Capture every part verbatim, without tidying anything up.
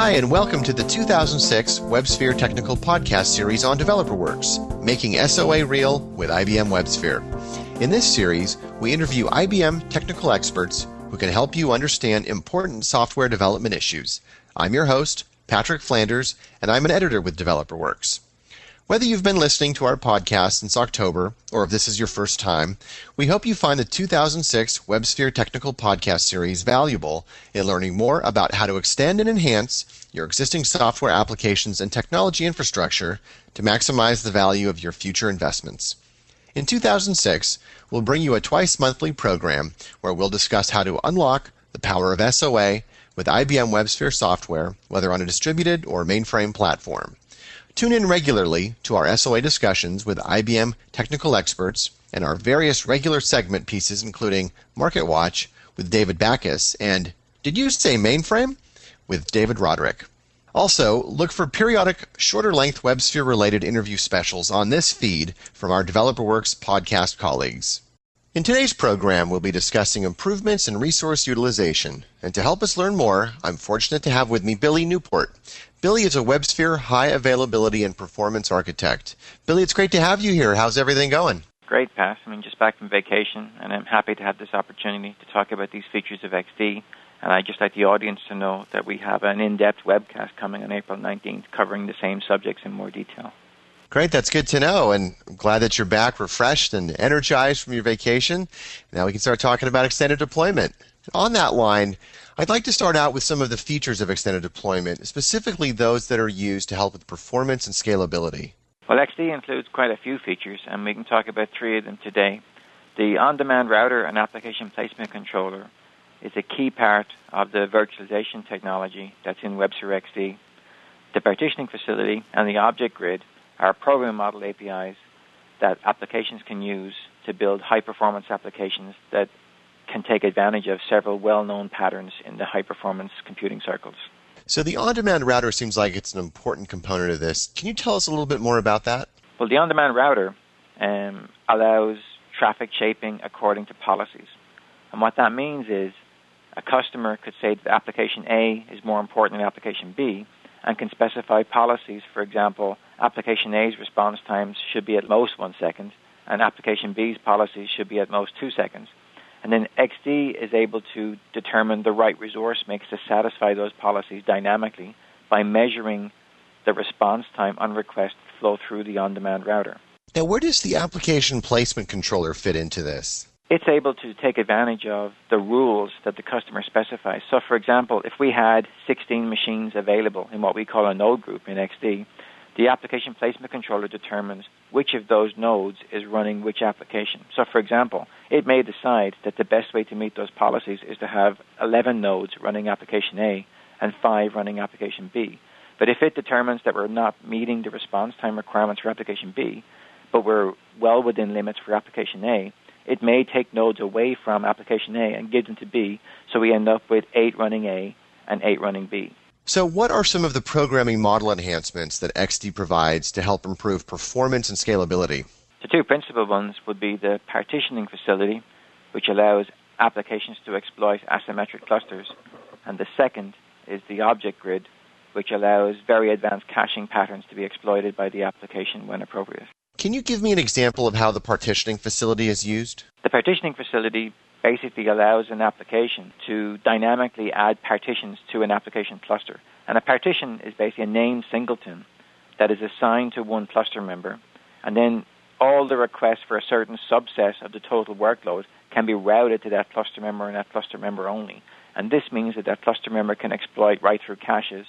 Hi, and welcome to the two thousand six WebSphere Technical Podcast Series on DeveloperWorks, Making S O A Real with I B M WebSphere. In this series, we interview I B M technical experts who can help you understand important software development issues. I'm your host, Patrick Flanders, and I'm an editor with DeveloperWorks. Whether you've been listening to our podcast since October, or if this is your first time, we hope you find the two thousand six WebSphere Technical Podcast Series valuable in learning more about how to extend and enhance your existing software applications and technology infrastructure to maximize the value of your future investments. In two thousand six, we'll bring you a twice-monthly program where we'll discuss how to unlock the power of S O A with I B M WebSphere software, whether on a distributed or mainframe platform. Tune in regularly to our S O A discussions with I B M technical experts and our various regular segment pieces, including Market Watch with David Backus and Did You Say Mainframe? With David Roderick. Also, look for periodic, shorter-length WebSphere-related interview specials on this feed from our DeveloperWorks podcast colleagues. In today's program, we'll be discussing improvements in resource utilization. And to help us learn more, I'm fortunate to have with me Billy Newport. Billy is a WebSphere high availability and performance architect. Billy, it's great to have you here. How's everything going? Great, Pat. I mean, just back from vacation, and I'm happy to have this opportunity to talk about these features of X D. And I'd just like the audience to know that we have an in-depth webcast coming on April nineteenth covering the same subjects in more detail. Great, that's good to know, and I'm glad that you're back refreshed and energized from your vacation. Now we can start talking about extended deployment. On that line, I'd like to start out with some of the features of extended deployment, specifically those that are used to help with performance and scalability. Well, X D includes quite a few features, and we can talk about three of them today. The on-demand router and application placement controller is a key part of the virtualization technology that's in WebSphere X D. The partitioning facility and the object grid are program model A P Is that applications can use to build high-performance applications that can take advantage of several well-known patterns in the high-performance computing circles. So the on-demand router seems like it's an important component of this. Can you tell us a little bit more about that? Well, the on-demand router um, allows traffic shaping according to policies. And what that means is a customer could say that application A is more important than application B and can specify policies. For example, application A's response times should be at most one second, and application B's policies should be at most two seconds. And then X D is able to determine the right resource mix to satisfy those policies dynamically by measuring the response time on request flow through the on-demand router. Now, where does the application placement controller fit into this? It's able to take advantage of the rules that the customer specifies. So, for example, if we had sixteen machines available in what we call a node group in X D, the application placement controller determines which of those nodes is running which application. So, for example, it may decide that the best way to meet those policies is to have eleven nodes running application A and five running application B. But if it determines that we're not meeting the response time requirements for application B, but we're well within limits for application A, it may take nodes away from application A and give them to B, so we end up with eight running A and eight running B. So what are some of the programming model enhancements that X D provides to help improve performance and scalability? The two principal ones would be the partitioning facility, which allows applications to exploit asymmetric clusters, and the second is the object grid, which allows very advanced caching patterns to be exploited by the application when appropriate. Can you give me an example of how the partitioning facility is used? The partitioning facility basically allows an application to dynamically add partitions to an application cluster. And a partition is basically a named singleton that is assigned to one cluster member, and then all the requests for a certain subset of the total workload can be routed to that cluster member and that cluster member only. And this means that that cluster member can exploit right-through caches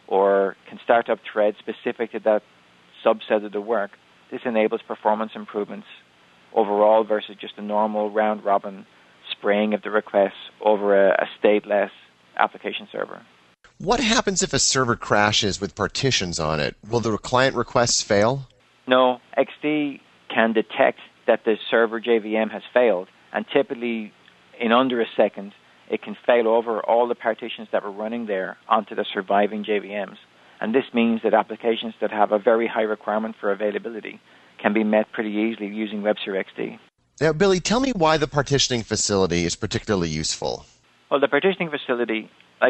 or can start up threads specific to that subset of the work. This enables performance improvements overall versus just a normal round-robin spraying of the requests over a, a stateless application server. What happens if a server crashes with partitions on it? Will the client requests fail? No, X D can detect that the server J V M has failed, and typically in under a second, it can fail over all the partitions that were running there onto the surviving J V Ms. And this means that applications that have a very high requirement for availability can be met pretty easily using WebSphere X D. Now, Billy, tell me why the partitioning facility is particularly useful. Well, the partitioning facility, like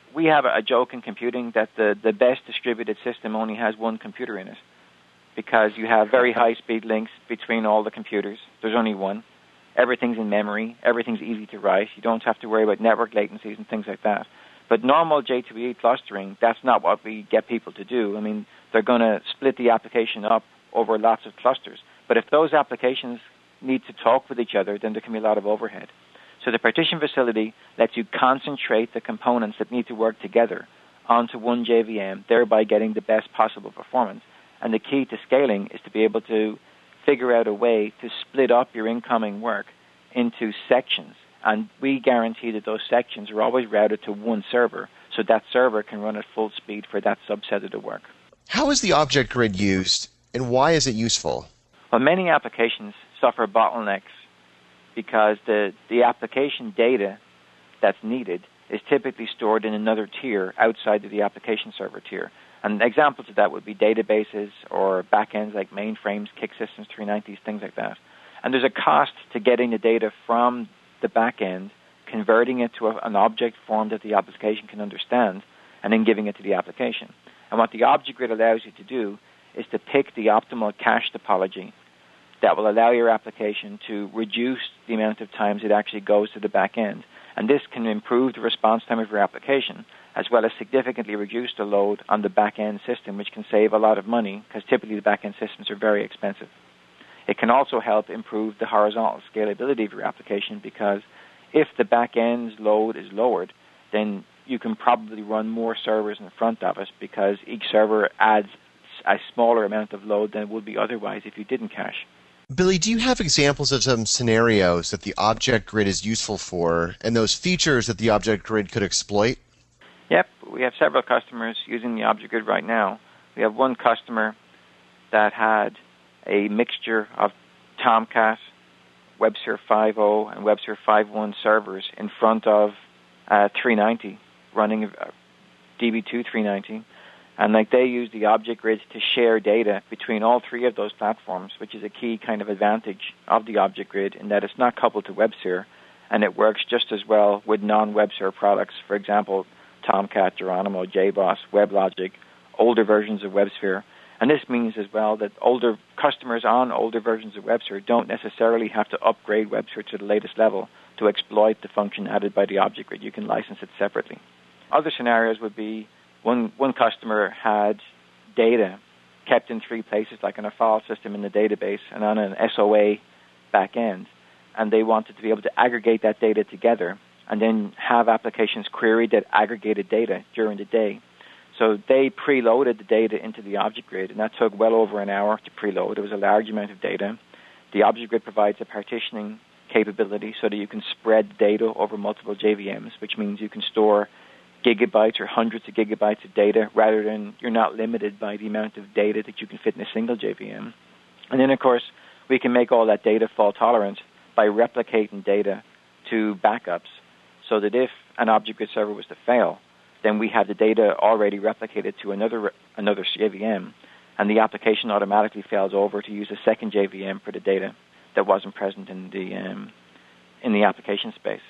we have a joke in computing that the, the best distributed system only has one computer in it, because you have very high-speed links between all the computers. There's only one. Everything's in memory. Everything's easy to write. You don't have to worry about network latencies and things like that. But normal J two E clustering, that's not what we get people to do. I mean, they're going to split the application up over lots of clusters. But if those applications need to talk with each other, then there can be a lot of overhead. So the partition facility lets you concentrate the components that need to work together onto one J V M, thereby getting the best possible performance. And the key to scaling is to be able to figure out a way to split up your incoming work into sections. And we guarantee that those sections are always routed to one server, so that server can run at full speed for that subset of the work. How is the object grid used, and why is it useful? Well, many applications suffer bottlenecks because the, the application data that's needed is typically stored in another tier outside of the application server tier. And examples of that would be databases or backends like mainframes, Kick Systems three ninetys, things like that. And there's a cost to getting the data from the backend, converting it to a, an object form that the application can understand, and then giving it to the application. And what the object grid allows you to do is to pick the optimal cache topology that will allow your application to reduce the amount of times it actually goes to the back end. And this can improve the response time of your application, as well as significantly reduce the load on the back-end system, which can save a lot of money, because typically the back-end systems are very expensive. It can also help improve the horizontal scalability of your application, because if the back-end's load is lowered, then you can probably run more servers in front of it, because each server adds a smaller amount of load than it would be otherwise if you didn't cache. Billy, do you have examples of some scenarios that the object grid is useful for, and those features that the object grid could exploit? Yep, we have several customers using the object grid right now. We have one customer that had a mixture of Tomcat, WebSphere five point oh, and WebSphere five point one servers in front of uh, three ninety, running uh, D B two three ninety. And like they use the object grids to share data between all three of those platforms, which is a key kind of advantage of the object grid in that it's not coupled to WebSphere, and it works just as well with non-WebSphere products. For example, Tomcat, Geronimo, J BOSS, WebLogic, older versions of WebSphere. And this means as well that older customers on older versions of WebSphere don't necessarily have to upgrade WebSphere to the latest level to exploit the function added by the object grid. You can license it separately. Other scenarios would be one, one customer had data kept in three places, like in a file system in the database and on an S O A back end, and they wanted to be able to aggregate that data together and then have applications query that aggregated data during the day. So they preloaded the data into the object grid, and that took well over an hour to preload. It was a large amount of data. The object grid provides a partitioning capability so that you can spread data over multiple J V Ms, which means you can store gigabytes or hundreds of gigabytes of data rather than you're not limited by the amount of data that you can fit in a single J V M. And then, of course, we can make all that data fault tolerant by replicating data to backups, so that if an object grid server was to fail, then we have the data already replicated to another another J V M, and the application automatically fails over to use a second J V M for the data that wasn't present in the um, in the application space.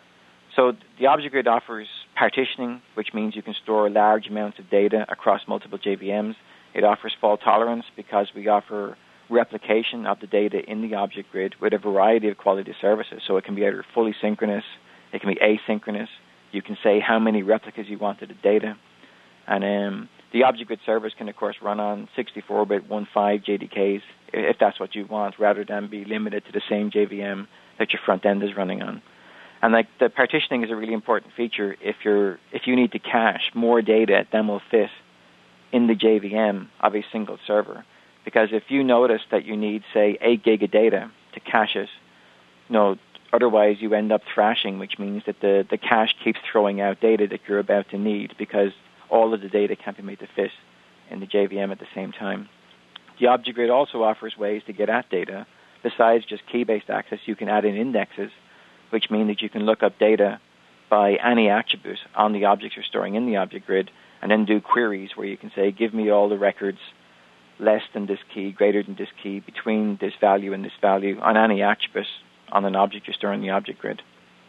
So the object grid offers partitioning, which means you can store large amounts of data across multiple J V Ms. It offers fault tolerance because we offer replication of the data in the object grid with a variety of quality services. So it can be either fully synchronous, it can be asynchronous. You can say how many replicas you want of the data. And um, the object grid servers can, of course, run on sixty-four bit fifteen J D Ks if that's what you want, rather than be limited to the same J V M that your front end is running on. And like the partitioning is a really important feature if you're if you need to cache more data than will fit in the J V M of a single server. Because if you notice that you need, say, eight gig of data to cache it, you know, otherwise you end up thrashing, which means that the, the cache keeps throwing out data that you're about to need because all of the data can't be made to fit in the J V M at the same time. The object grid also offers ways to get at data. Besides just key-based access, you can add in indexes, which mean that you can look up data by any attribute on the objects you're storing in the object grid, and then do queries where you can say, give me all the records less than this key, greater than this key, between this value and this value, on any attribute on an object you're storing in the object grid.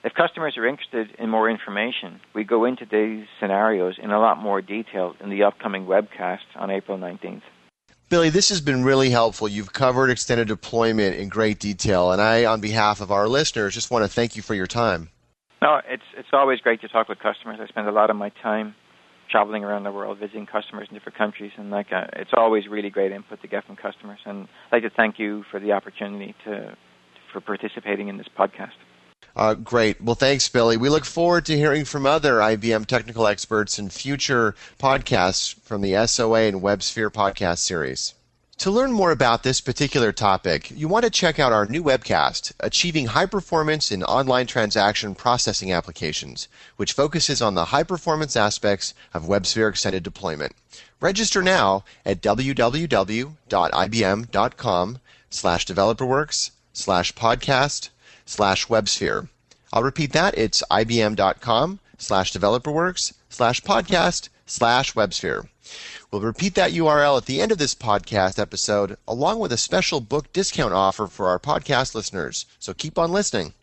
If customers are interested in more information, we go into these scenarios in a lot more detail in the upcoming webcast on April nineteenth. Billy, this has been really helpful. You've covered extended deployment in great detail, and I, on behalf of our listeners, just want to thank you for your time. No, it's it's always great to talk with customers. I spend a lot of my time traveling around the world, visiting customers in different countries, and like uh, it's always really great input to get from customers. And I'd like to thank you for the opportunity to for participating in this podcast. Uh, great. Well, thanks, Billy. We look forward to hearing from other I B M technical experts in future podcasts from the S O A and WebSphere podcast series. To learn more about this particular topic, you want to check out our new webcast, Achieving High Performance in Online Transaction Processing Applications, which focuses on the high-performance aspects of WebSphere Extended Deployment. Register now at www.ibm.com slash developerworks slash podcast slash WebSphere. I'll repeat that. It's ibm.com slash developerworks slash podcast slash WebSphere. We'll repeat that U R L at the end of this podcast episode, along with a special book discount offer for our podcast listeners. So keep on listening.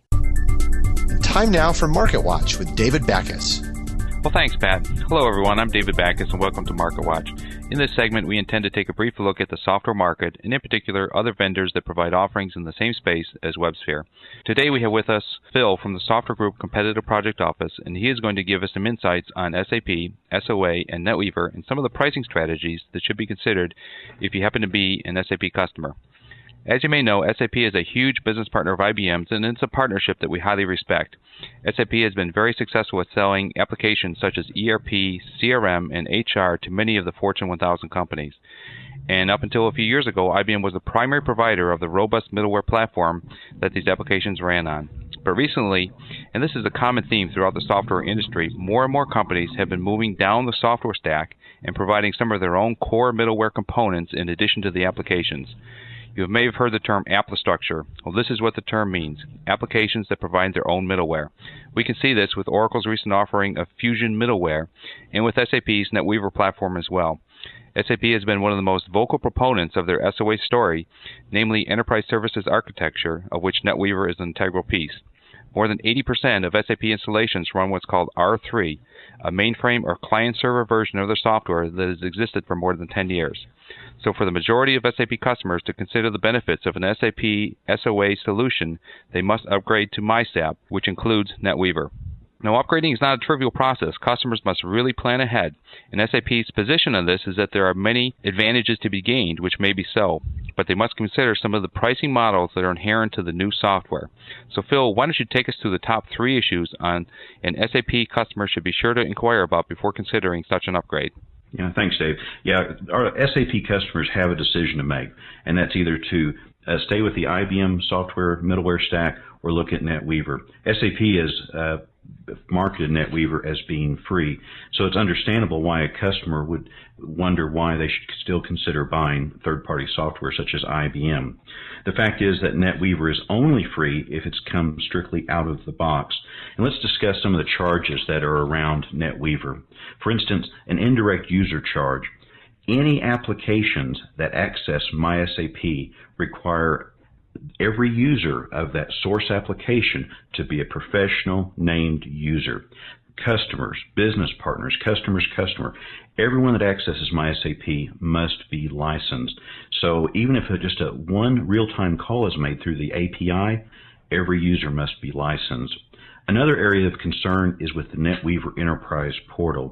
Time now for Market Watch with David Backus. Well, thanks, Pat. Hello, everyone. I'm David Backus, and welcome to Market Watch. In this segment, we intend to take a brief look at the software market, and in particular, other vendors that provide offerings in the same space as WebSphere. Today, we have with us Phil from the Software Group Competitive Project Office, and he is going to give us some insights on S A P, S O A, and NetWeaver, and some of the pricing strategies that should be considered if you happen to be an S A P customer. As you may know, S A P is a huge business partner of I B M's, and it's a partnership that we highly respect. S A P has been very successful at selling applications such as E R P, C R M, and H R to many of the Fortune one thousand companies. And up until a few years ago, I B M was the primary provider of the robust middleware platform that these applications ran on. But recently, and this is a common theme throughout the software industry, more and more companies have been moving down the software stack and providing some of their own core middleware components in addition to the applications. You may have heard the term Applistructure. Well, this is what the term means, applications that provide their own middleware. We can see this with Oracle's recent offering of Fusion Middleware and with S A P's NetWeaver platform as well. S A P has been one of the most vocal proponents of their S O A story, namely Enterprise Services Architecture, of which NetWeaver is an integral piece. More than eighty percent of S A P installations run what's called R three, a mainframe or client-server version of their software that has existed for more than ten years. So for the majority of S A P customers to consider the benefits of an S A P S O A solution, they must upgrade to MySAP, which includes NetWeaver. Now, upgrading is not a trivial process. Customers must really plan ahead, and S A P's position on this is that there are many advantages to be gained, which may be so, but they must consider some of the pricing models that are inherent to the new software. So, Phil, why don't you take us through the top three issues on an S A P customer should be sure to inquire about before considering such an upgrade? Yeah, thanks, Dave. Yeah, our S A P customers have a decision to make, and that's either to uh, stay with the I B M software middleware stack or look at NetWeaver. S A P has uh, marketed NetWeaver as being free, so it's understandable why a customer would wonder why they should still consider buying third-party software such as I B M. The fact is that NetWeaver is only free if it's come strictly out of the box. And let's discuss some of the charges that are around NetWeaver. For instance, an indirect user charge. Any applications that access MySAP require every user of that source application to be a professional named user. Customers, business partners, customer's customer, everyone that accesses MySAP must be licensed. So even if just a one real-time call is made through the A P I, every user must be licensed. Another area of concern is with the NetWeaver Enterprise portal.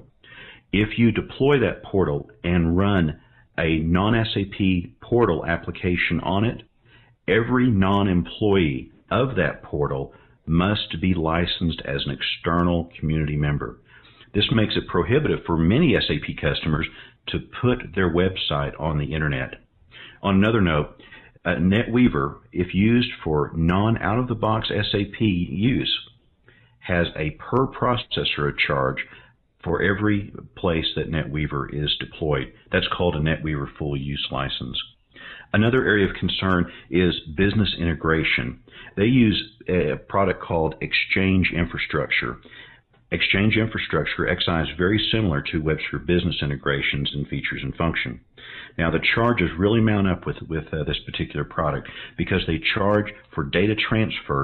If you deploy that portal and run a non-S A P portal application on it, every non-employee of that portal must be licensed as an external community member. This makes it prohibitive for many S A P customers to put their website on the internet. On another note, uh, NetWeaver, if used for non-out-of-the-box S A P use, has a per processor charge for every place that NetWeaver is deployed. That's called a NetWeaver full use license. Another area of concern is business integration. They use a product called Exchange Infrastructure. Exchange Infrastructure, X I, is very similar to WebSphere Business integrations and features and function. Now, the charges really mount up with, with uh, this particular product because they charge for data transferred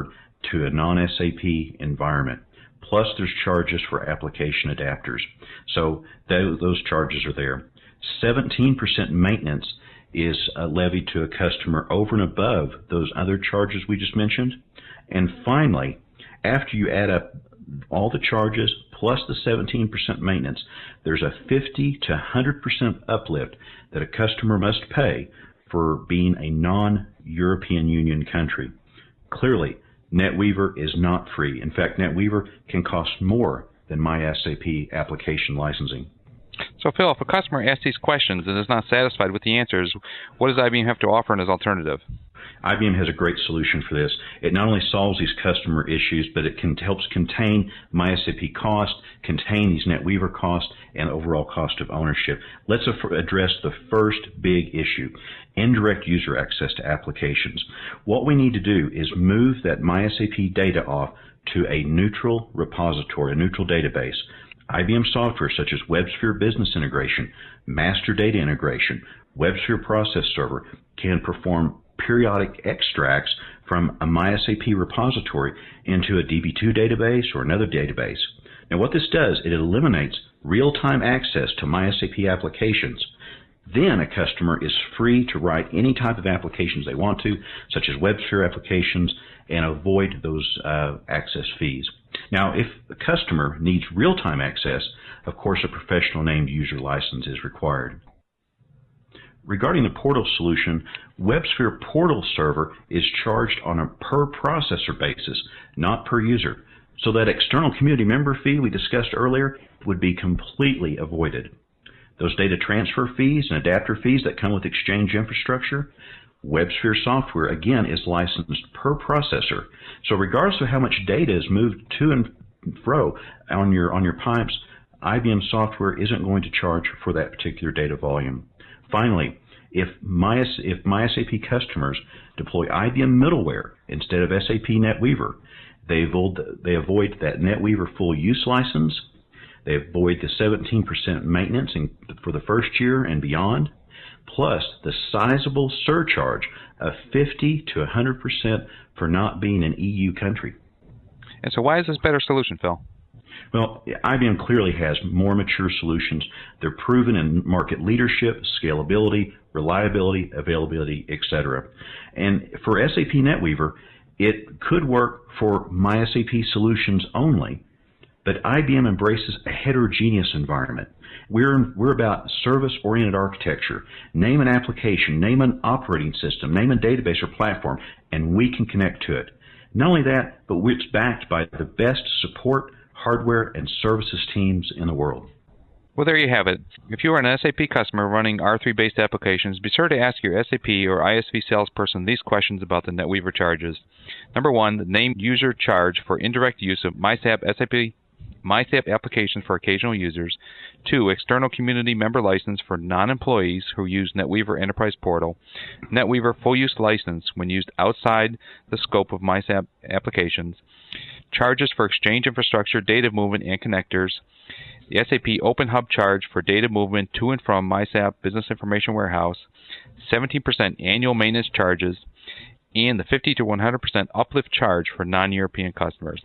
to a non-S A P environment. Plus, there's charges for application adapters. So th- those charges are there. seventeen percent maintenance is uh, levied to a customer over and above those other charges we just mentioned. And finally, after you add up all the charges plus the seventeen percent maintenance, there's a fifty to one hundred percent uplift that a customer must pay for being a non-European Union country. Clearly, NetWeaver is not free. In fact, NetWeaver can cost more than MySAP application licensing. So, Phil, if a customer asks these questions and is not satisfied with the answers, what does I B M have to offer as alternative? I B M has a great solution for this. It not only solves these customer issues, but it can, helps contain MySAP cost, contain these NetWeaver costs, and overall cost of ownership. Let's address the first big issue, indirect user access to applications. What we need to do is move that MySAP data off to a neutral repository, a neutral database. I B M software such as WebSphere Business Integration, Master Data Integration, WebSphere Process Server can perform periodic extracts from a MySAP repository into a D B two database or another database. Now what this does, it eliminates real-time access to MySAP applications. Then a customer is free to write any type of applications they want to, such as WebSphere applications, and avoid those uh, access fees. Now, if the customer needs real-time access, of course a professional named user license is required. Regarding the portal solution, WebSphere Portal Server is charged on a per processor basis, not per user. So that external community member fee we discussed earlier would be completely avoided. Those data transfer fees and adapter fees that come with Exchange infrastructure, WebSphere software, again, is licensed per processor. So regardless of how much data is moved to and fro on your, on your pipes, I B M software isn't going to charge for that particular data volume. Finally, if, My, if MySAP customers deploy I B M middleware instead of S A P NetWeaver, they avoid, they avoid that NetWeaver full use license, they avoid the seventeen percent maintenance in, for the first year and beyond, plus the sizable surcharge of fifty to one hundred percent for not being an E U country. And so why is this a better solution, Phil? Well, I B M clearly has more mature solutions. They're proven in market leadership, scalability, reliability, availability, et cetera. And for S A P NetWeaver, it could work for MySAP solutions only, but I B M embraces a heterogeneous environment. We're, we're about service-oriented architecture. Name an application, name an operating system, name a database or platform, and we can connect to it. Not only that, but it's backed by the best support, hardware, and services teams in the world. Well, there you have it. If you are an S A P customer running R three-based applications, be sure to ask your S A P or I S V salesperson these questions about the NetWeaver charges. Number one, the named user charge for indirect use of MySAP S A P MySAP applications for occasional users. Two, external community member license for non-employees who use NetWeaver Enterprise Portal. NetWeaver full use license when used outside the scope of MySAP applications. Charges for Exchange infrastructure, data movement, and connectors. The S A P Open Hub charge for data movement to and from MySAP Business Information Warehouse. seventeen percent annual maintenance charges. And the fifty to one hundred percent uplift charge for non-European customers.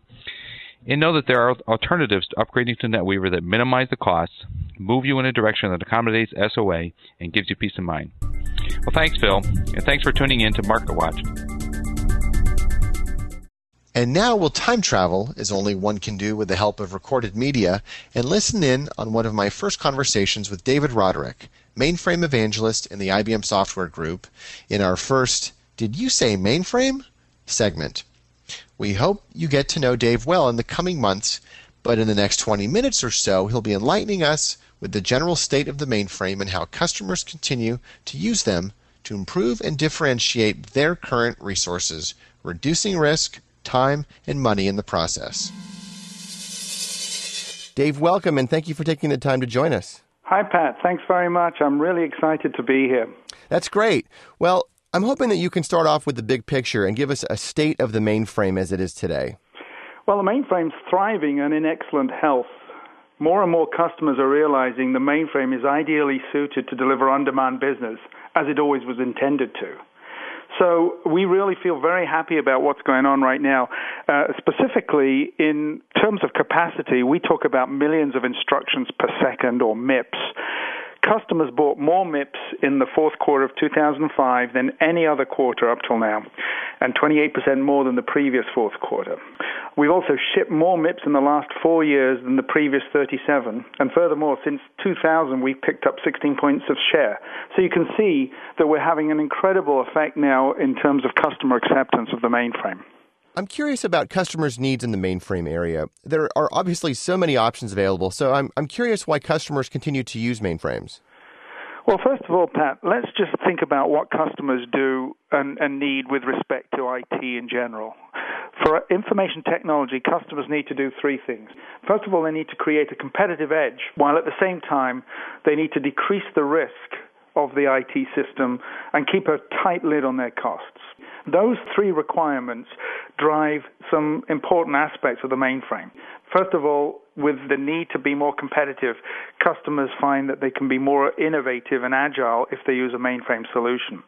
And know that there are alternatives to upgrading to NetWeaver that minimize the costs, move you in a direction that accommodates S O A, and gives you peace of mind. Well, thanks, Phil, and thanks for tuning in to MarketWatch. And now we'll time travel, as only one can do with the help of recorded media, and listen in on one of my first conversations with David Roderick, mainframe evangelist in the I B M Software Group, in our first Did You Say Mainframe? segment. We hope you get to know Dave well in the coming months, but in the next twenty minutes or so, he'll be enlightening us with the general state of the mainframe and how customers continue to use them to improve and differentiate their current resources, reducing risk, time, and money in the process. Dave, welcome, and thank you for taking the time to join us. Hi, Pat. Thanks very much. I'm really excited to be here. That's great. Well, I'm hoping that you can start off with the big picture and give us a state of the mainframe as it is today. Well, the mainframe's thriving and in excellent health. More and more customers are realizing the mainframe is ideally suited to deliver on-demand business, as it always was intended to. So we really feel very happy about what's going on right now. Uh, specifically, in terms of capacity, we talk about millions of instructions per second, or M I Ps. Customers bought more M I Ps in the fourth quarter of two thousand five than any other quarter up till now, and twenty-eight percent more than the previous fourth quarter. We've also shipped more M I Ps in the last four years than the previous thirty-seven, and furthermore, since two thousand, we've picked up sixteen points of share. So you can see that we're having an incredible effect now in terms of customer acceptance of the mainframe. I'm curious about customers' needs in the mainframe area. There are obviously so many options available, so I'm I'm curious why customers continue to use mainframes. Well, first of all, Pat, let's just think about what customers do and, and need with respect to I T in general. For information technology, customers need to do three things. First of all, they need to create a competitive edge, while at the same time, they need to decrease the risk of the I T system and keep a tight lid on their costs. Those three requirements drive some important aspects of the mainframe. First of all, with the need to be more competitive, customers find that they can be more innovative and agile if they use a mainframe solution.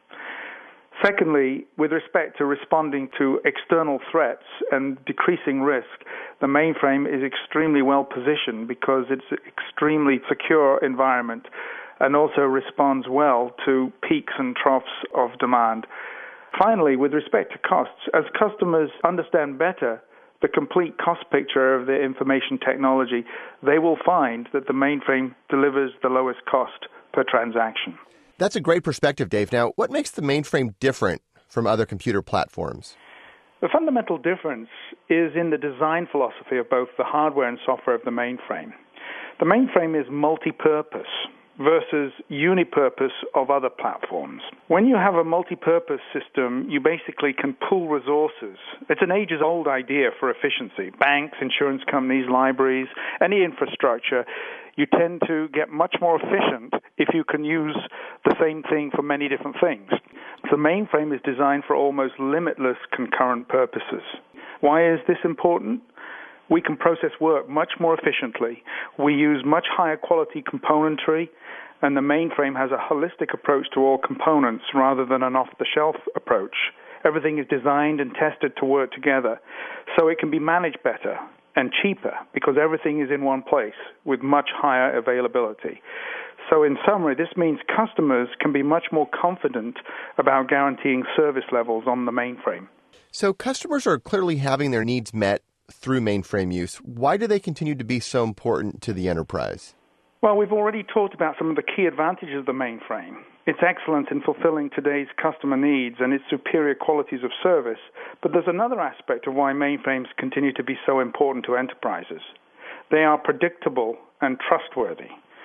Secondly, with respect to responding to external threats and decreasing risk, the mainframe is extremely well positioned because it's an extremely secure environment and also responds well to peaks and troughs of demand. Finally, with respect to costs, as customers understand better the complete cost picture of their information technology, they will find that the mainframe delivers the lowest cost per transaction. That's a great perspective, Dave. Now, what makes the mainframe different from other computer platforms? The fundamental difference is in the design philosophy of both the hardware and software of the mainframe. The mainframe is multi-purpose versus unipurpose of other platforms. When you have a multi-purpose system, you basically can pool resources. It's an ages-old idea for efficiency. Banks, insurance companies, libraries, any infrastructure, you tend to get much more efficient if you can use the same thing for many different things. The mainframe is designed for almost limitless concurrent purposes. Why is this important? We can process work much more efficiently. We use much higher quality componentry, and the mainframe has a holistic approach to all components rather than an off-the-shelf approach. Everything is designed and tested to work together, so it can be managed better and cheaper because everything is in one place with much higher availability. So in summary, this means customers can be much more confident about guaranteeing service levels on the mainframe. So customers are clearly having their needs met through mainframe use. Why do they continue to be so important to the enterprise? Well, we've already talked about some of the key advantages of the mainframe. Its excellence in fulfilling today's customer needs and its superior qualities of service. But there's another aspect of why mainframes continue to be so important to enterprises. They are predictable and trustworthy.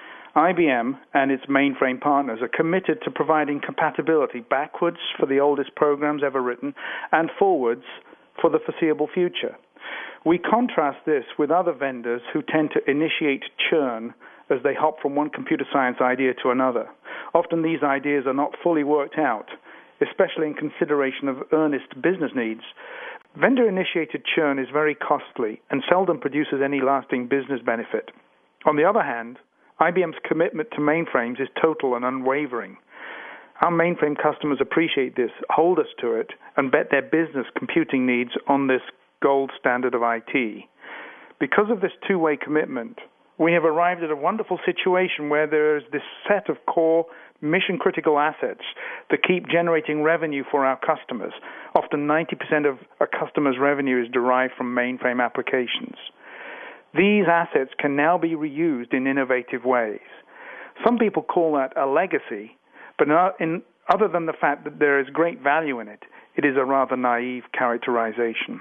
I B M and its mainframe partners are committed to providing compatibility backwards for the oldest programs ever written and forwards for the foreseeable future. We contrast this with other vendors who tend to initiate churn as they hop from one computer science idea to another. Often these ideas are not fully worked out, especially in consideration of earnest business needs. Vendor-initiated churn is very costly and seldom produces any lasting business benefit. On the other hand, I B M's commitment to mainframes is total and unwavering. Our mainframe customers appreciate this, hold us to it, and bet their business computing needs on this gold standard of I T. Because of this two-way commitment, we have arrived at a wonderful situation where there is this set of core mission-critical assets that keep generating revenue for our customers. Often ninety percent of a customer's revenue is derived from mainframe applications. These assets can now be reused in innovative ways. Some people call that a legacy, but not in, other than the fact that there is great value in it, it is a rather naive characterization.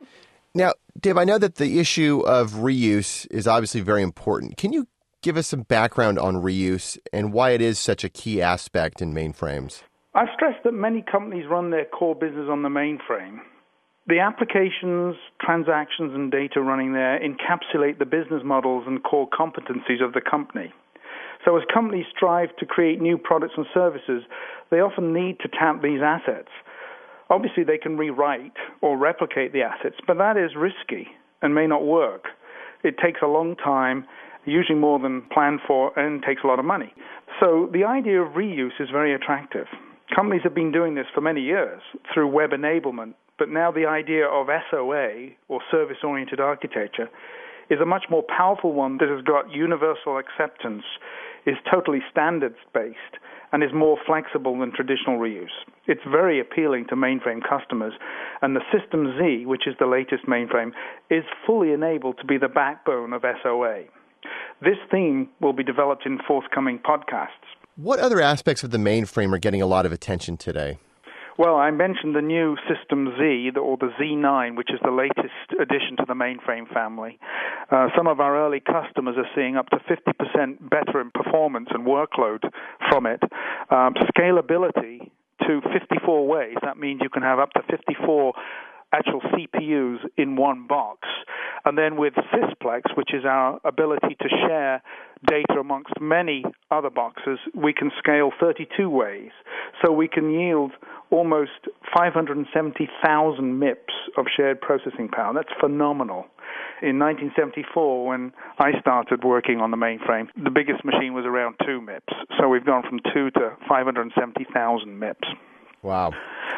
Now, Dave, I know that the issue of reuse is obviously very important. Can you give us some background on reuse and why it is such a key aspect in mainframes? I've stressed that many companies run their core business on the mainframe. The applications, transactions, and data running there encapsulate the business models and core competencies of the company. So as companies strive to create new products and services, they often need to tap these assets. Obviously, they can rewrite or replicate the assets, but that is risky and may not work. It takes a long time, usually more than planned for, and takes a lot of money. So the idea of reuse is very attractive. Companies have been doing this for many years through web enablement, but now the idea of S O A, or service-oriented architecture, is a much more powerful one that has got universal acceptance, is totally standards-based, and is more flexible than traditional reuse. It's very appealing to mainframe customers, and the System Z, which is the latest mainframe, is fully enabled to be the backbone of S O A. This theme will be developed in forthcoming podcasts. What other aspects of the mainframe are getting a lot of attention today? Well, I mentioned the new System Z, or the Z nine, which is the latest addition to the mainframe family. Uh, some of our early customers are seeing up to fifty percent better in performance and workload from it. Um, scalability to fifty-four ways. That means you can have up to fifty-four actual C P Us in one box. And then with Sysplex, which is our ability to share data amongst many other boxes, we can scale thirty-two ways. So we can yield almost five hundred seventy thousand M I Ps of shared processing power. That's phenomenal. In nineteen seventy-four, when I started working on the mainframe, the biggest machine was around two M I Ps. So we've gone from two to five hundred seventy thousand M I Ps. Wow.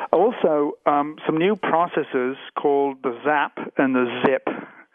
Also, um, some new processors called the ZAP and the ZIP.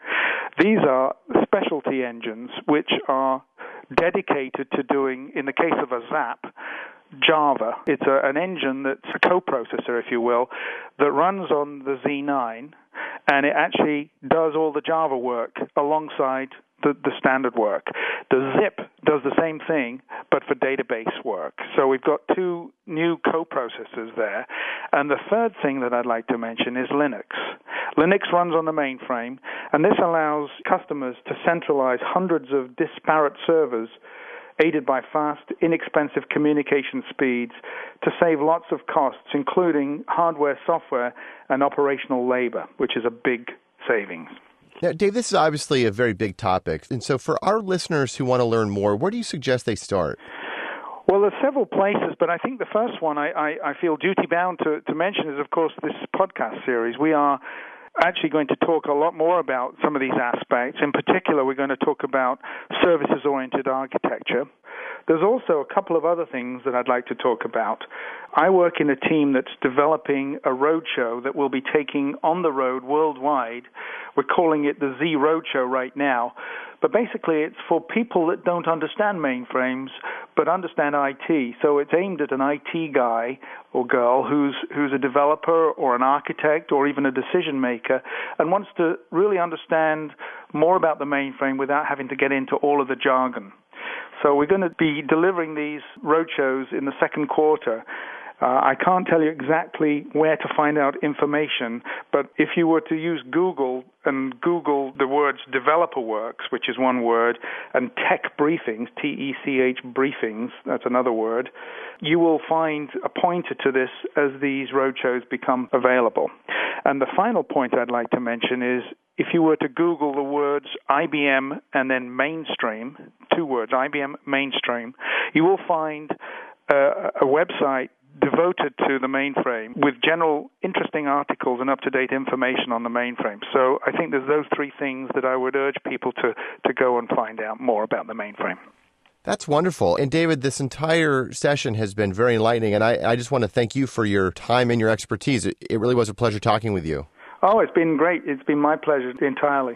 These are specialty engines which are dedicated to doing, in the case of a ZAP, Java. It's a, an engine that's a coprocessor, if you will, that runs on the Z nine, and it actually does all the Java work alongside the, the standard work. The ZIP does the same thing, but for database work. So we've got two new coprocessors there. And the third thing that I'd like to mention is Linux. Linux runs on the mainframe, and this allows customers to centralize hundreds of disparate servers aided by fast, inexpensive communication speeds to save lots of costs, including hardware, software, and operational labor, which is a big savings. Now, Dave, this is obviously a very big topic. And so for our listeners who want to learn more, where do you suggest they start? Well, there's several places, but I think the first one I, I, I feel duty-bound to, to mention is, of course, this podcast series. We are actually going to talk a lot more about some of these aspects. In particular, we're going to talk about services-oriented architecture. There's also a couple of other things that I'd like to talk about. I work in a team that's developing a roadshow that we'll be taking on the road worldwide. We're calling it the Z Roadshow right now. But basically, it's for people that don't understand mainframes but understand I T. So it's aimed at an I T guy or girl who's who's a developer or an architect or even a decision maker and wants to really understand more about the mainframe without having to get into all of the jargon. So we're going to be delivering these roadshows in the second quarter. Uh, I can't tell you exactly where to find out information, but if you were to use Google and Google the words DeveloperWorks, which is one word, and Tech Briefings, T E C H Briefings, that's another word, you will find a pointer to this as these roadshows become available. And the final point I'd like to mention is if you were to Google the words I B M and then mainstream, two words, I B M mainstream, you will find uh, a website devoted to the mainframe with general interesting articles and up-to-date information on the mainframe. So I think there's those three things that I would urge people to, to go and find out more about the mainframe. That's wonderful. And David, this entire session has been very enlightening, and I, I just want to thank you for your time and your expertise. It, it really was a pleasure talking with you. Oh, it's been great. It's been my pleasure entirely.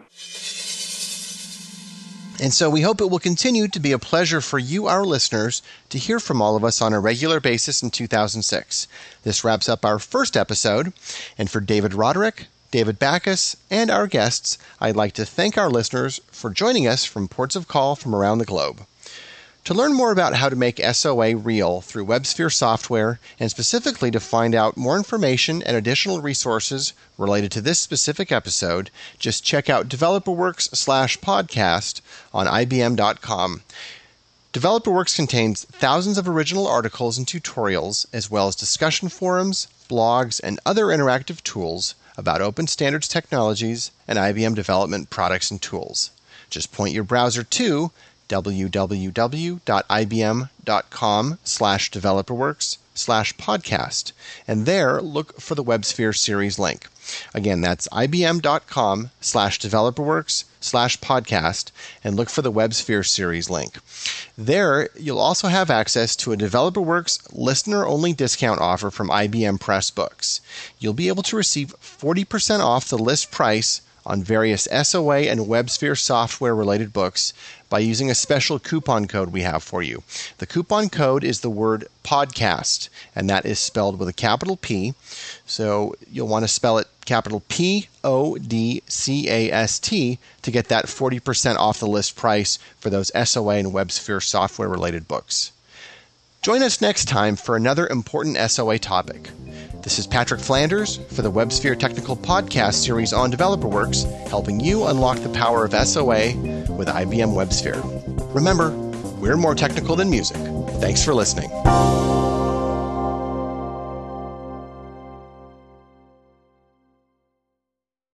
And so we hope it will continue to be a pleasure for you, our listeners, to hear from all of us on a regular basis in two thousand six. This wraps up our first episode. And for David Roderick, David Backus, and our guests, I'd like to thank our listeners for joining us from ports of call from around the globe. To learn more about how to make S O A real through WebSphere software, and specifically to find out more information and additional resources related to this specific episode, just check out DeveloperWorks slash podcast on I B M dot com. DeveloperWorks contains thousands of original articles and tutorials, as well as discussion forums, blogs, and other interactive tools about open standards technologies and I B M development products and tools. Just point your browser to w w w dot i b m dot com slash developerworks slash podcast, and there look for the WebSphere series link. Again, that's ibm.com slash developerworks slash podcast, and look for the WebSphere series link. There, you'll also have access to a DeveloperWorks listener-only discount offer from I B M Pressbooks. You'll be able to receive forty percent off the list price on various S O A and WebSphere software-related books by using a special coupon code we have for you. The coupon code is the word podcast, and that is spelled with a capital P. So you'll want to spell it capital P O D C A S T to get that forty percent off the list price for those S O A and WebSphere software-related books. Join us next time for another important S O A topic. This is Patrick Flanders for the WebSphere Technical Podcast series on DeveloperWorks, helping you unlock the power of S O A with I B M WebSphere. Remember, we're more technical than music. Thanks for listening.